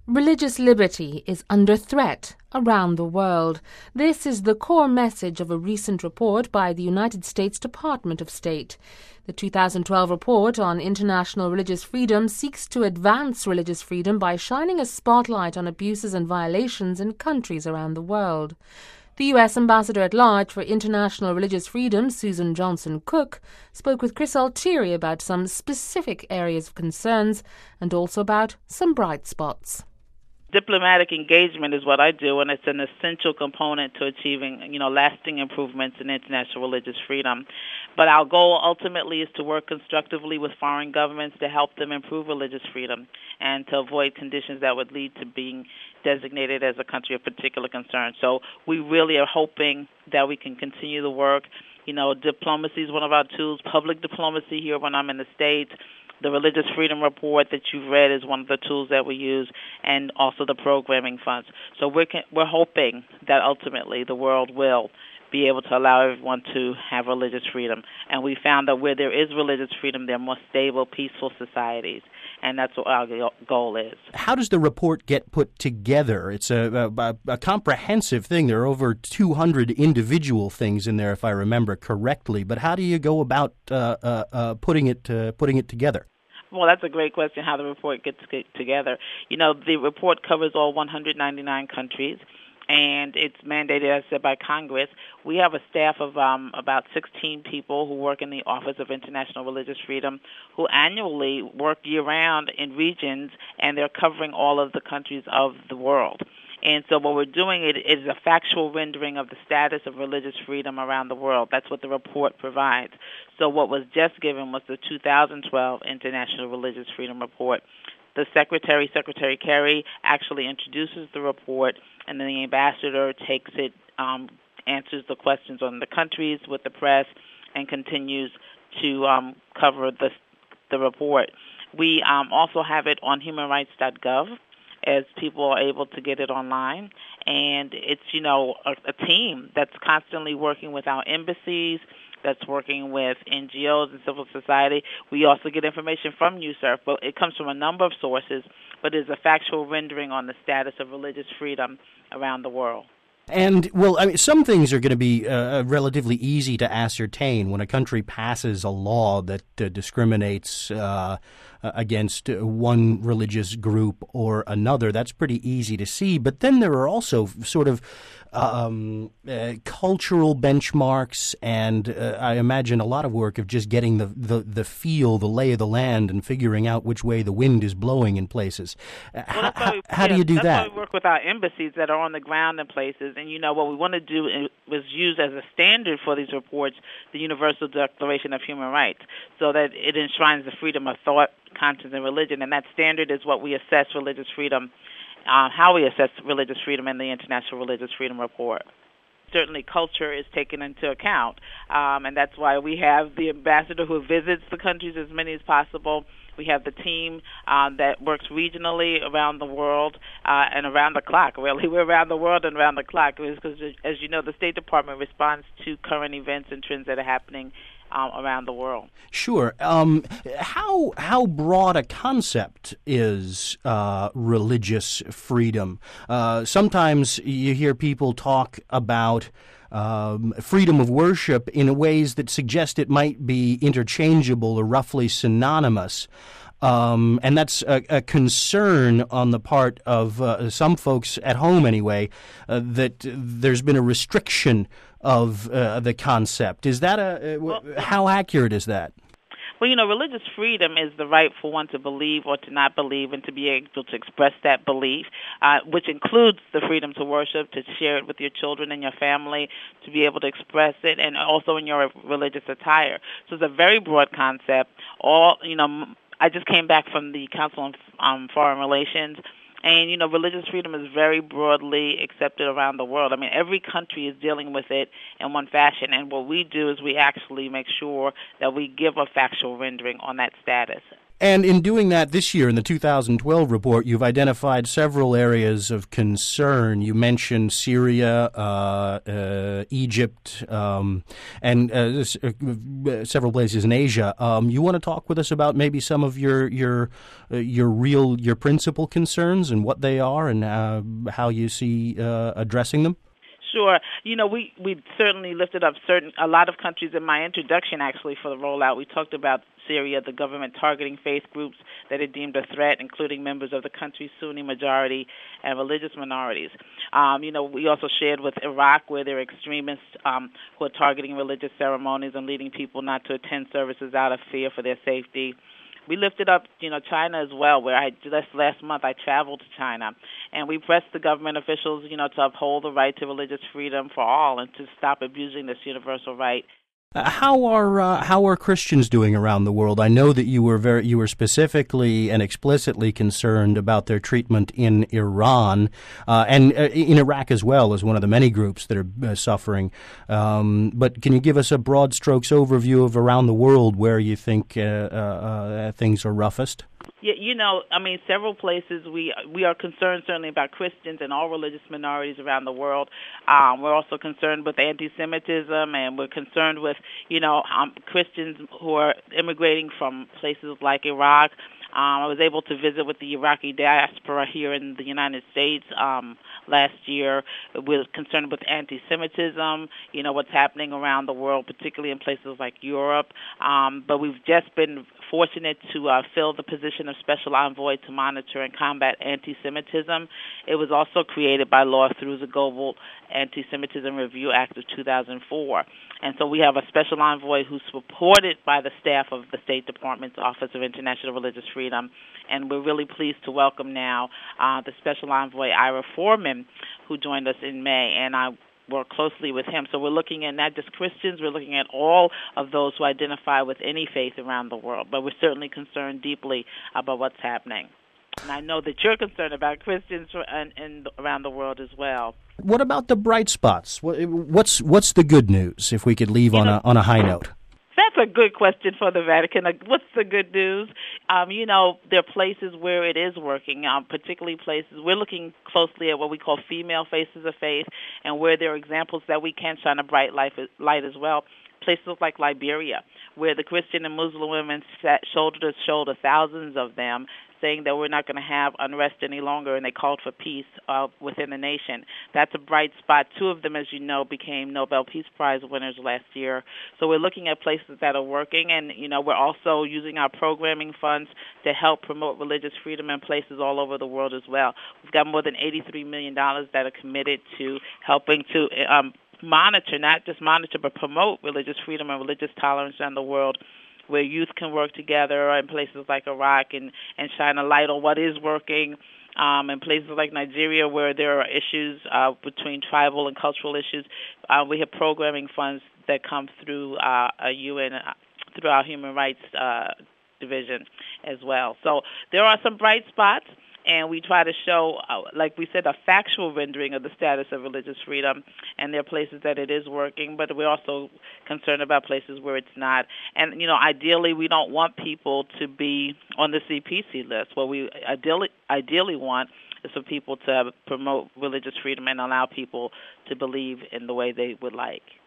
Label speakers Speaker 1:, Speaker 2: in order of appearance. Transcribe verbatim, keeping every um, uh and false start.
Speaker 1: Religious liberty is under threat around the world. This is the core message of a recent report by the United States Department of State. The two thousand twelve report on international religious freedom seeks to advance religious freedom by shining a spotlight on abuses and violations in countries around the world. The U S Ambassador at Large for International Religious Freedom, Susan Johnson Cook, spoke with Chris Altieri about some specific areas of concerns and also about some bright spots.
Speaker 2: Diplomatic engagement is what I do, and it's an essential component to achieving, you know, lasting improvements in international religious freedom. But our goal ultimately is to work constructively with foreign governments to help them improve religious freedom and to avoid conditions that would lead to being designated as a country of particular concern. So we really are hoping that we can continue the work. You know, diplomacy is one of our tools, public diplomacy here when I'm in the States. The Religious Freedom Report that you've read is one of the tools that we use, and also the programming funds. So we're, we're hoping that ultimately the world will be able to allow everyone to have religious freedom. And we found that where there is religious freedom, there are more stable, peaceful societies. And that's what our goal is.
Speaker 3: How does the report get put together? It's a, a, a comprehensive thing. There are over two hundred individual things in there, if I remember correctly. But how do you go about uh, uh, uh, putting it uh, putting it together?
Speaker 2: Well, that's a great question, how the report gets together. You know, the report covers all one hundred ninety-nine countries, and it's mandated, as said, by Congress. We have a staff of um, about sixteen people who work in the Office of International Religious Freedom, who annually work year-round in regions, and they're covering all of the countries of the world. And so what we're doing it is a factual rendering of the status of religious freedom around the world. That's what the report provides. So what was just given was the two thousand twelve International Religious Freedom Report. The Secretary, Secretary Kerry, actually introduces the report, and then the ambassador takes it, um, answers the questions on the countries with the press, and continues to um, cover the the report. We um, also have it on human rights dot gov, as people are able to get it online. And it's, you know, a, a team that's constantly working with our embassies, that's working with N G Os and civil society. We also get information from U S E R F, but it comes from a number of sources, but is a factual rendering on the status of religious freedom around the world.
Speaker 3: And, well, I mean, some things are going to be uh, relatively easy to ascertain. When a country passes a law that uh, discriminates uh, against one religious group or another, that's pretty easy to see. But then there are also sort of um, uh, cultural benchmarks and uh, I imagine a lot of work of just getting the, the, the feel, the lay of the land and figuring out which way the wind is blowing in places. Uh,
Speaker 2: well,
Speaker 3: how,
Speaker 2: we,
Speaker 3: how
Speaker 2: yeah,
Speaker 3: do you do
Speaker 2: that's
Speaker 3: that?
Speaker 2: That's why we work with our embassies that are on the ground in places. And, you know, what we want to do is, was use as a standard for these reports the Universal Declaration of Human Rights, so that it enshrines the freedom of thought, conscience, and religion. And that standard is what we assess religious freedom, uh, how we assess religious freedom in the International Religious Freedom Report. Certainly culture is taken into account, um, and that's why we have the ambassador who visits the countries, as many as possible. We have the team um, that works regionally around the world uh, and around the clock, really. We're around the world and around the clock because, as you know, the State Department responds to current events and trends that are happening um, around the world.
Speaker 3: Sure. Um, how how broad a concept is uh, religious freedom? Uh, sometimes you hear people talk about Um, freedom of worship in ways that suggest it might be interchangeable or roughly synonymous. Um, and that's a, a concern on the part of uh, some folks at home anyway, uh, that there's been a restriction of uh, the concept. Is that a, uh, well, how accurate is that?
Speaker 2: Well, you know, religious freedom is the right for one to believe or to not believe and to be able to express that belief, uh, which includes the freedom to worship, to share it with your children and your family, to be able to express it, and also in your religious attire. So it's a very broad concept. All, you know, I just came back from the Council on um, Foreign Relations, and, you know, religious freedom is very broadly accepted around the world. I mean, every country is dealing with it in one fashion, and what we do is we actually make sure that we give a factual rendering on that status.
Speaker 3: And in doing that this year, in the two thousand twelve report, you've identified several areas of concern. You mentioned Syria, uh, uh, Egypt, um, and uh, uh, several places in Asia. Um, you want to talk with us about maybe some of your your uh, your real your principal concerns and what they are, and uh, how you see uh, addressing them?
Speaker 2: Sure. You know, we, we certainly lifted up certain a lot of countries in my introduction, actually, for the rollout. We talked about Syria, the government targeting faith groups that it deemed a threat, including members of the country's Sunni majority and religious minorities. Um, you know, we also shared with Iraq, where there are extremists um, who are targeting religious ceremonies and leading people not to attend services out of fear for their safety. We lifted up, you know, China as well, where I just last month I traveled to China, and we pressed the government officials, you know, to uphold the right to religious freedom for all and to stop abusing this universal right.
Speaker 3: Uh, how are uh, how are Christians doing around the world? I know that you were very you were specifically and explicitly concerned about their treatment in Iran uh, and uh, in Iraq as well, as one of the many groups that are uh, suffering. Um, but can you give us a broad strokes overview of around the world where you think uh, uh, uh, things are roughest?
Speaker 2: Yeah, you know, I mean, several places we we are concerned certainly about Christians and all religious minorities around the world. Um, we're also concerned with anti-Semitism, and we're concerned with, you know, um, Christians who are immigrating from places like Iraq. Um, I was able to visit with the Iraqi diaspora here in the United States um, last year. We're concerned with anti-Semitism, you know, what's happening around the world, particularly in places like Europe. Um, but we've just been fortunate to uh, fill the position of Special Envoy to monitor and combat anti-Semitism. It was also created by law through the Global Anti-Semitism Review Act of two thousand four. And so we have a Special Envoy who's supported by the staff of the State Department's Office of International Religious Freedom. And we're really pleased to welcome now uh, the Special Envoy, Ira Foreman, who joined us in May. And I work closely with him. So we're looking at not just Christians, we're looking at all of those who identify with any faith around the world. But we're certainly concerned deeply about what's happening. And I know that you're concerned about Christians and, and around the world as well.
Speaker 3: What about the bright spots? What's what's the good news, if we could leave you on know, a on a high note?
Speaker 2: That's a good question for the Vatican. What's the good news? Um, you know, there are places where it is working, um, particularly places. We're looking closely at what we call female faces of faith, and where there are examples that we can shine a bright light, light as well. Places like Liberia, where the Christian and Muslim women sat shoulder to shoulder, thousands of them, saying that we're not going to have unrest any longer, and they called for peace uh, within the nation. That's a bright spot. Two of them, as you know, became Nobel Peace Prize winners last year. So we're looking at places that are working, and, you know, we're also using our programming funds to help promote religious freedom in places all over the world as well. We've got more than eighty-three million dollars that are committed to helping to um, monitor, not just monitor, but promote religious freedom and religious tolerance around the world, where youth can work together in places like Iraq and, and shine a light on what is working, um, in places like Nigeria where there are issues uh, between tribal and cultural issues. Uh, we have programming funds that come through uh, a U N, uh, through our Human Rights uh, Division as well. So there are some bright spots. And we try to show, uh, like we said, a factual rendering of the status of religious freedom. And there are places that it is working, but we're also concerned about places where it's not. And, you know, ideally, we don't want people to be on the C P C list. What we ideally, ideally want is for people to promote religious freedom and allow people to believe in the way they would like.